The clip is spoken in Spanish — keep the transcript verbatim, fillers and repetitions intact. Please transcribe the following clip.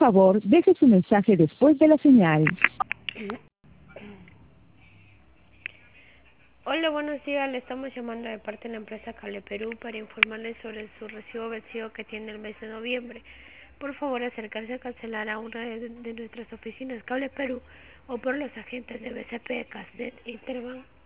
favor, deje su mensaje después de la señal. Hola, buenos días. Le estamos llamando de parte de la empresa Cable Perú para informarles sobre su recibo vencido que tiene el mes de noviembre. Por favor, acercarse a cancelar a una de, de nuestras oficinas Cable Perú o por los agentes de B C P, Casnet, Interbank